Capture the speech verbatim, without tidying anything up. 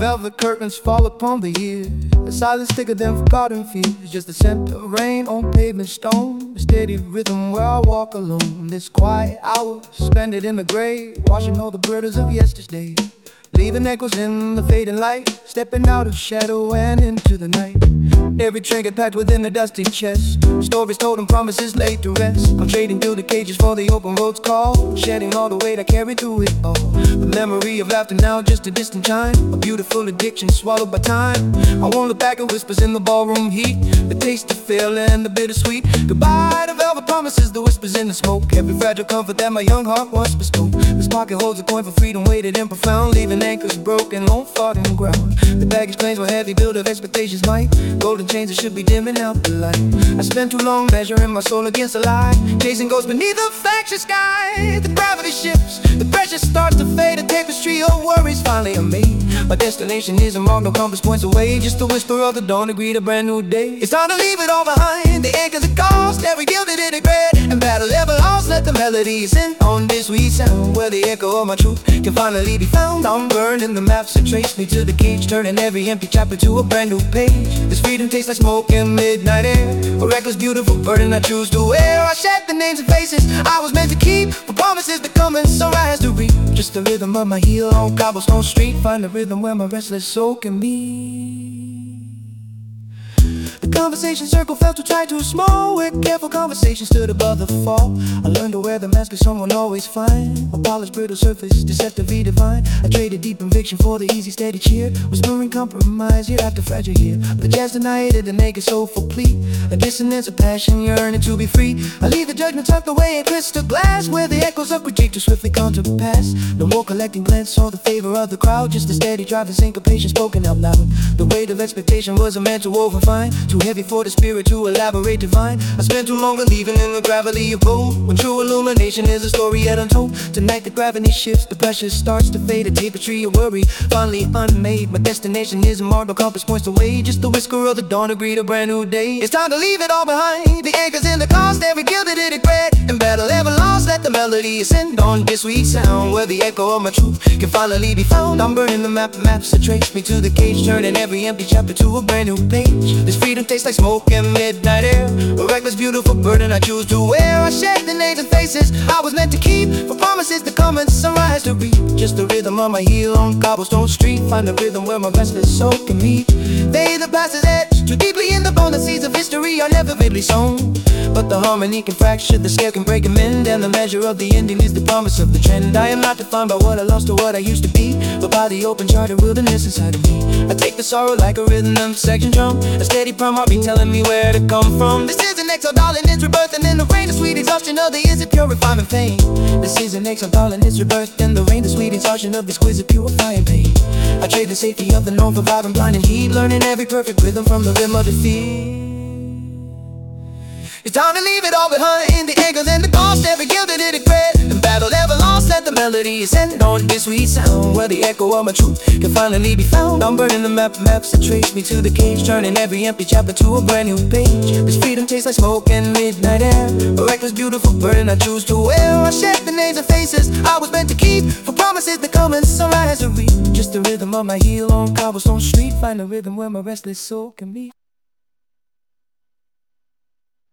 velvet curtains fall upon the year. The silence thicker than forgotten fears. Just the scent of rain on pavement stone. The steady rhythm where I walk alone. This quiet hour, spend it in the grave, washing all the burdens of yesterday, leaving echoes in the fading light, stepping out of shadow and into the night. Every trinket packed within a dusty chest, stories told and promises laid to rest. I'm trading through the cages for the open road's call, shedding all the weight I carry through it all. The memory of laughter now just a distant chime, a beautiful addiction swallowed by time. I won't look back at whispers in the ballroom heat, the taste of fear and the bittersweet. Goodbye to velvet promises, the whispers in the smoke, every fragile comfort that my young heart once bestowed. This pocket holds a coin for freedom weighted and profound, leaving anchors broken on fodden ground. The baggage claims were heavy, build of expectations might, golden chains that should be dimming out the light. I spent too long measuring my soul against a lie, chasing ghosts beneath the factious sky. The gravity shifts, the pressure starts to fade, a tapestry of worries finally are made. My destination isn't marked, no compass points away, just a whisper of the dawn to greet a brand new day. It's time to leave it all behind, the anchors of cost, every gilded it regret, and battle ever lost. Let the melody sing on this sweet sound, where the echo of my truth can finally be found. I'm burned in the maps that trace me to the cage, turning every empty chapter to a brand new page. This freedom tastes like smoke in midnight air, a reckless beautiful burden I choose to wear. I shed the names and faces I was meant to keep, for promises becoming sunrise to reap. Just the rhythm of my heel on cobblestone street, find the rhythm where my restless soul can be. The conversation circle felt too tight, too small, where careful conversation stood above the fall. I learned to wear the mask of someone always find, a polished brittle surface, deceptively divine. I traded deep conviction for the easy steady cheer, whispering compromise year after fragile year. The jazz denied it, the naked soulful plea, a dissonance of passion yearning to be free. I leave the judgment tucked away in crystal glass, where the echoes of critique too swiftly come to pass. No more collecting glance or the favor of the crowd, just a steady drive and syncopation spoken out loud. The weight of expectation was a mental woven fine, too heavy for the spirit to elaborate divine. I spent too long believing in the gravity of bold, when true illumination is a story yet untold. Tonight the gravity shifts, the pressure starts to fade, a tapestry of worry finally unmade. My destination isn't marked, no compass points the way, just the whisker of the dawn to greet a brand new day. It's time to leave it all behind, the anchors in the cost, every gilded it regret, and battle ever lost. Let the melody ascend on this sweet sound, where the echo of my truth can finally be found. I'm burning the map, maps that trace me to the cage, turning every empty chapter to a brand new page. This freedom tastes like smoke in midnight air, a reckless beautiful burden I choose to wear. I shed the names and faces I was meant to keep, for promises to come and sunrise to reap. Just the rhythm of my heel on cobblestone street, find the rhythm where my restless soul can meet. They the past is etched too deeply in the bone, the seeds of history are never vividly sown, but the harmony can fracture, the scale can break and mend, and the measure of the ending is the promise of the trend. I am not defined by what I lost or what I used to be, but by the open charted wilderness inside of me. I take the sorrow like a rhythm section drum, a steady prom heartbeat telling me where to come from. This is an exile, darling, it's rebirth, and in the rain, the sweet exhaustion of the is pure refinement pain. This is an exile, darling, it's rebirth, in the rain, the sweet exhaustion of the exquisite purifying pain. I trade the safety of the norm for vibrant blind and heat, learning every perfect rhythm from the rhythm of defeat. It's time to leave it all behind, the anchors and the cost, every gilded it regret, and battle ever lost. Let the melody ascend on this sweet sound, where the echo of my truth can finally be found. I'm burning the map, maps that trace me to the cage, turning every empty chapter to a brand new page. This freedom tastes like smoke in midnight air, a reckless beautiful burden I choose to wear. I shed the names and faces I was meant to keep, for promises that come and sunrise to reap. Just the rhythm of my heel on cobblestone street, find the rhythm where my restless soul can meet.